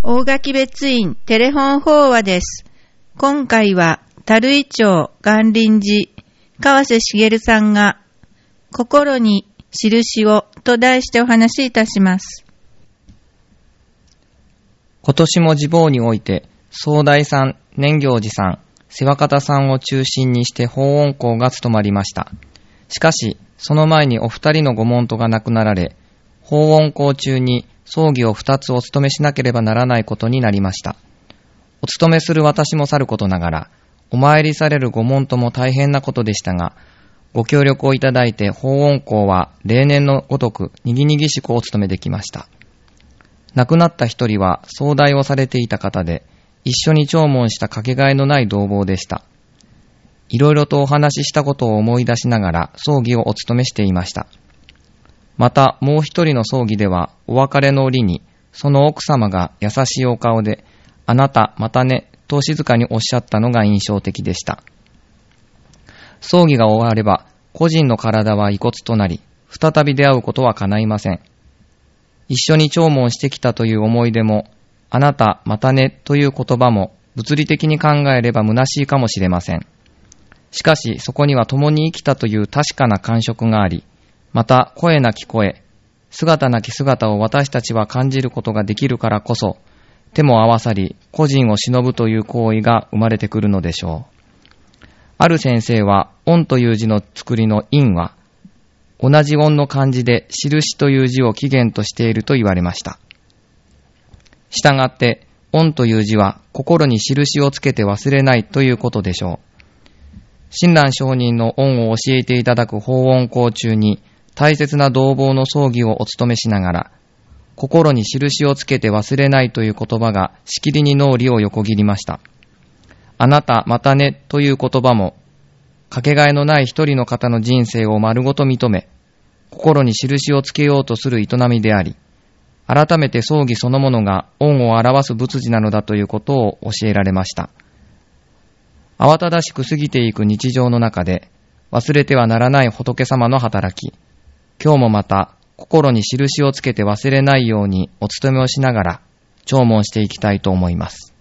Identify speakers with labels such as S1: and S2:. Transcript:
S1: 大垣別院テレフォン法話です。今回は樽井町岩林寺川瀬茂さんが心に印をと題してお話しいたします。
S2: 今年も地方において総大さん、年行寺さん、世話方さんを中心にして法音校が務まりました。しかしその前にお二人のご門徒が亡くなられ、法音校中に葬儀を2つお務めしなければならないことになりました。お務めする私もさることながら、お参りされるご門徒も大変なことでしたが、ご協力をいただいて法音校は例年のごとくにぎにぎしくお務めできました。亡くなった一人は総代をされていた方で、一緒に弔問したかけがえのない同房でした。いろいろとお話ししたことを思い出しながら葬儀をお務めしていました。またもう一人の葬儀ではお別れの折にその奥様が優しいお顔であなたまたねと静かにおっしゃったのが印象的でした。葬儀が終われば個人の体は遺骨となり再び出会うことは叶いません。一緒に弔問してきたという思い出もあなたまたねという言葉も物理的に考えれば虚しいかもしれません。しかしそこには共に生きたという確かな感触があり、また声なき声、姿なき姿を私たちは感じることができるからこそ、手も合わさり個人を忍ぶという行為が生まれてくるのでしょう。ある先生は音という字の作りの音は同じ音の漢字で印という字を起源としていると言われました。したがって音という字は心に印をつけて忘れないということでしょう。親鸞上人の音を教えていただく法音校中に大切な同房の葬儀をお務めしながら、心に印をつけて忘れないという言葉がしきりに脳裏を横切りました。あなたまたねという言葉も、かけがえのない一人の方の人生を丸ごと認め、心に印をつけようとする営みであり、改めて葬儀そのものが恩を表す仏事なのだということを教えられました。慌ただしく過ぎていく日常の中で、忘れてはならない仏様の働き、今日もまた心に印をつけて忘れないようにお務めをしながら弔問していきたいと思います。